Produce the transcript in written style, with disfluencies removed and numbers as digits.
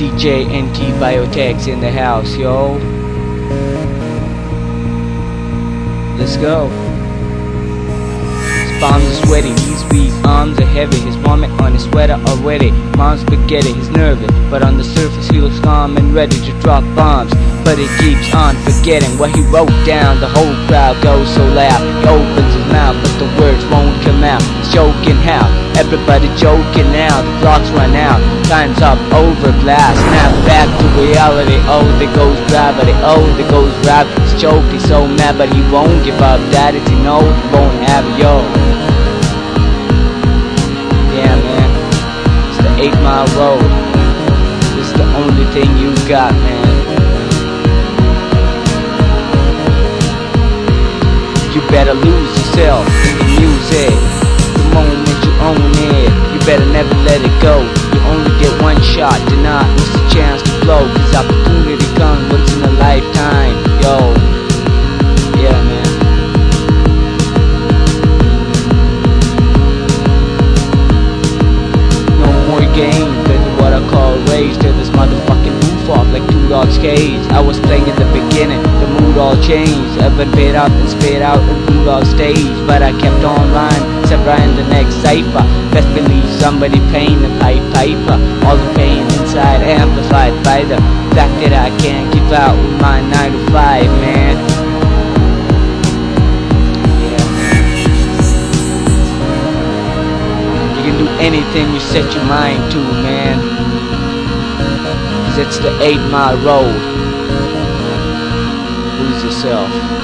DJ NT Biotech's in the house, yo. Let's go. His palms are sweaty, his weak arms are heavy. His vomit on his sweater already. Mom's spaghetti, he's nervous, but on the surface he looks calm and ready to drop bombs. But he keeps on forgetting what he wrote down. The whole crowd goes so loud. He opens his mouth, but the words won't come out. He's joking how? Everybody joking now. The clock's run out. Time's up, over glass. Snap back to reality. Oh, there goes gravity. Oh, there goes gravity. He's joking so mad, but he won't give up. That is, he knows he won't have it, yo. Yeah, man. It's the 8 Mile Road. It's the only thing you got, man. You better lose yourself in the music. The moment you own it, you better never let it go. You only get one shot, do not miss a chance to blow. Cause opportunity comes once in a lifetime, yo. Yeah, man. No more games, that's what I call rage. Till this motherfucking roof off like 2 dogs cage. I was playing in the beginning, the mood all changed. I've been paid up and spit out and booed off stage, but I kept on rhyme, except in the next cipher. Best believe somebody paying the piper. All the pain inside amplified by the fact that I can't give out with my 9 to 5, man. Yeah. You can do anything you set your mind to, man. Cause it's the 8 Mile Road. Lose yourself.